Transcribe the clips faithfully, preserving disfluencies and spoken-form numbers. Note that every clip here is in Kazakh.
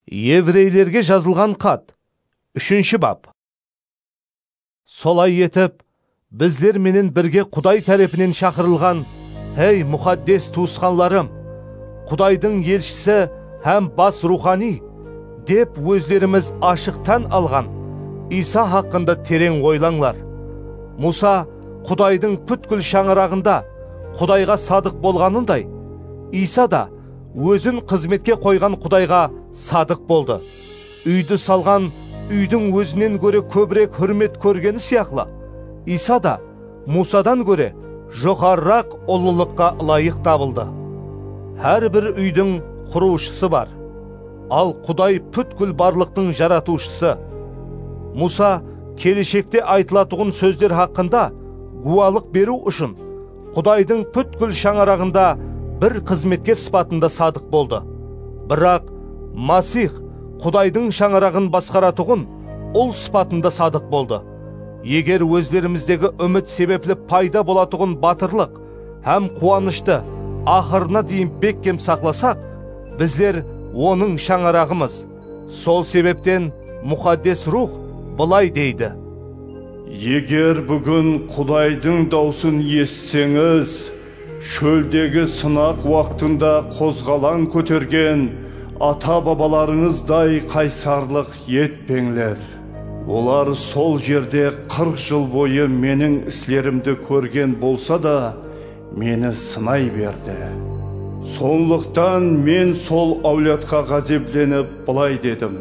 Еврейлерге жазылған хат, үшінші бап. Солай етіп, біздер менен бірге Құдай тарапынан шақырылған, ей мұқаддес туысқанларым, Құдайдың елшісі һәм бас рухани деп өздеріміз ашықтан алған Иса хақында терең ойлаңлар. Муса Құдайдың бүткіл шаңырағында Құдайға садық болғанындай, Иса да өзін қызметке қойған Құдайға садық болды. Үйді салған үйдің өзінен көре көбірек хүрмет көргені сияқлы, Иса да Мусадан көре жоғарырақ ұлылыққа лайық табылды. Әрбір үйдің құрушысы бар, ал Құдай бүткіл барлықтың жаратушысы. Муса келешекте айтылатұғын сөздер хақында гуалық беру үшін Құдайдың бүткіл шаңырағында бір қызметкер сипатында садық болды. Бірақ Масих Құдайдың шаңырағын басқаратұғын ұл сипатында садық болды. Егер өздеріміздегі үміт себеплі пайда болатұғын батырлық һәм қуанышты ақырына дейін беккем сақласақ, біздер оның шаңырағымыз. Сол себептен мұқаддес рух былай дейді: Егер бүгін Құдайдың даусын естісеңіз, шөлдегі сынақ уақытында қозғалаң көтерген ата-бабаларыңыздай қайсарлық етпеңлер. Олар сол жерде қырық жыл бойы менің іслерімді көрген болса да, мені сынай берді. Сондықтан мен сол әулетқа ғазепленіп былай дедім: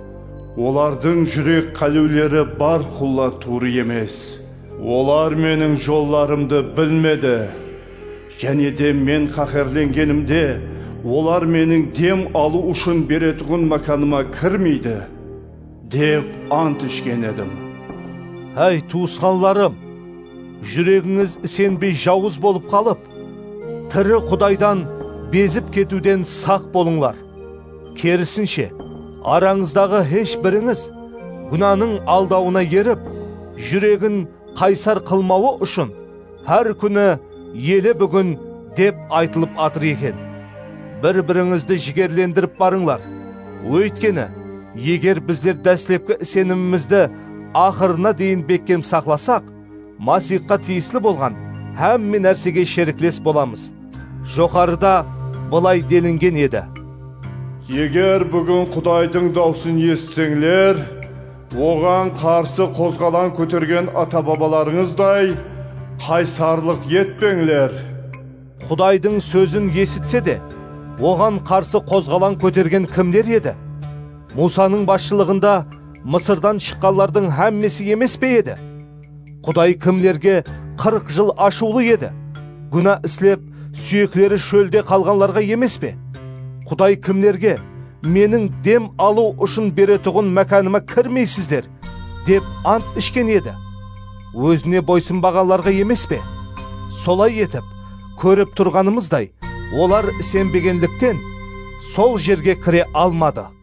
олардың жүрек қалеулері бар құлла туры емес. Олар менің жолларымды білмеді. Және де мен қаһарленгенімде, олар менің дем алу үшін беретұғын маканыма кірмейді, деп ант ішкен едім. Әй туысқанларым, жүрегіңіз сенбей жауыз болып қалып, тірі Құдайдан безіп кетуден сақ болыңлар. Керісінше, араңыздағы еш біріңіз күнәнің алдауына еріп, жүрегін қайсар қылмауы үшін әр күні елі бүгін деп айтылып атыр екен. Бір-біріңізді жігерлендіріп барыңлар. Өйткені, егер біздер дәслепкі сенімімізді ақырына дейін беккем сақласақ, Масихқа тиесілі болған һәмме нәрсеге шеріклес боламыз. Жоғарыда былай делінген еді: егер бүгін Құдайдың даусын естісеңлер, оған қарсы қозғалаң көтерген ата-бабаларыңыздай қайсарлық етпеңлер. Құдайдың сөзін есітсе де, оған қарсы қозғалаң көтерген кімдер еді? Мусаның басшылығында Мысырдан шыққанлардың һәммесі емес пе еді? Құдай кімлерге қырық жыл ашулы еді? Күнә іслеп, сүйеклері шөлде қалғанларға емес пе? Құдай кімлерге менің дем алу үшін беретұғын мәканыма кірмейсіздер деп ант ішкен еді? Өзіне бойсынбағанларға емес пе? Солай етіп, көріп тұрғанымыздай, олар сенбегендіктен сол жерге кіре алмады.